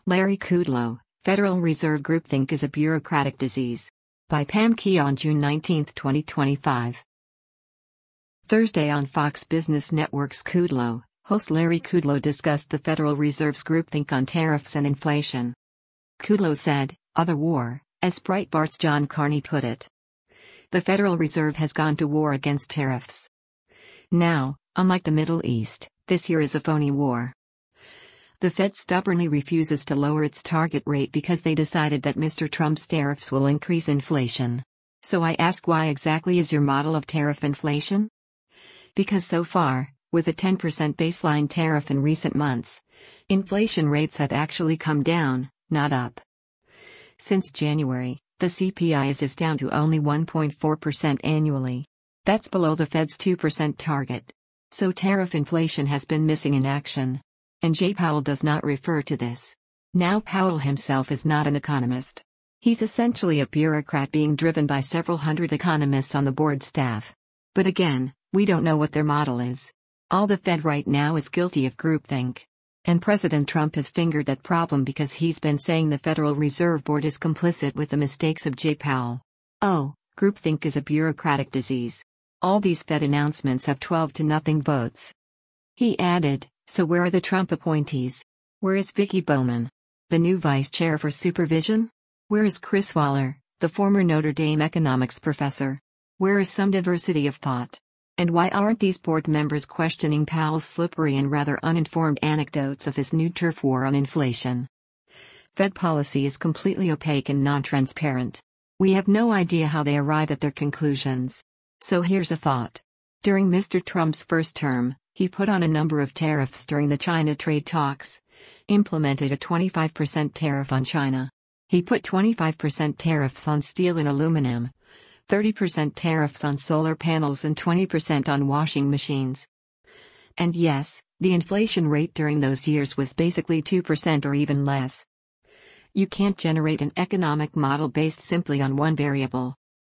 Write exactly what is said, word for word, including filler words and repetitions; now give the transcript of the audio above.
Larry Kudlow, Federal Reserve Groupthink is a bureaucratic disease. By Pam Key on June nineteenth, twenty twenty-five. Thursday on Fox Business Network's Kudlow, host Larry Kudlow discussed the Federal Reserve's groupthink on tariffs and inflation. Kudlow said, "Other war," as Breitbart's John Carney put it. The Federal Reserve has gone to war against tariffs. Now, unlike the Middle East, this here is a phony war. The Fed stubbornly refuses to lower its target rate because they decided that Mister Trump's tariffs will increase inflation. So I ask, why exactly is your model of tariff inflation? Because so far, with a ten percent baseline tariff in recent months, inflation rates have actually come down, not up. Since January, the C P I is down to only one point four percent annually. That's below the Fed's two percent target. So tariff inflation has been missing in action. And Jay Powell does not refer to this. Now, Powell himself is not an economist. He's essentially a bureaucrat being driven by several hundred economists on the board staff. But again, we don't know what their model is. All the Fed right now is guilty of groupthink. And President Trump has fingered that problem because he's been saying the Federal Reserve Board is complicit with the mistakes of Jay Powell. Oh, groupthink is a bureaucratic disease. All these Fed announcements have twelve to nothing votes. He added, so where are the Trump appointees? Where is Vicky Bowman, the new vice chair for supervision? Where is Chris Waller, the former Notre Dame economics professor? Where is some diversity of thought? And why aren't these board members questioning Powell's slippery and rather uninformed anecdotes of his new turf war on inflation? Fed policy is completely opaque and non-transparent. We have no idea how they arrive at their conclusions. So here's a thought. During Mister Trump's first term, he put on a number of tariffs during the China trade talks, implemented a twenty-five percent tariff on China. He put twenty-five percent tariffs on steel and aluminum, thirty percent tariffs on solar panels and twenty percent on washing machines. And yes, the inflation rate during those years was basically two percent or even less. You can't generate an economic model based simply on one variable.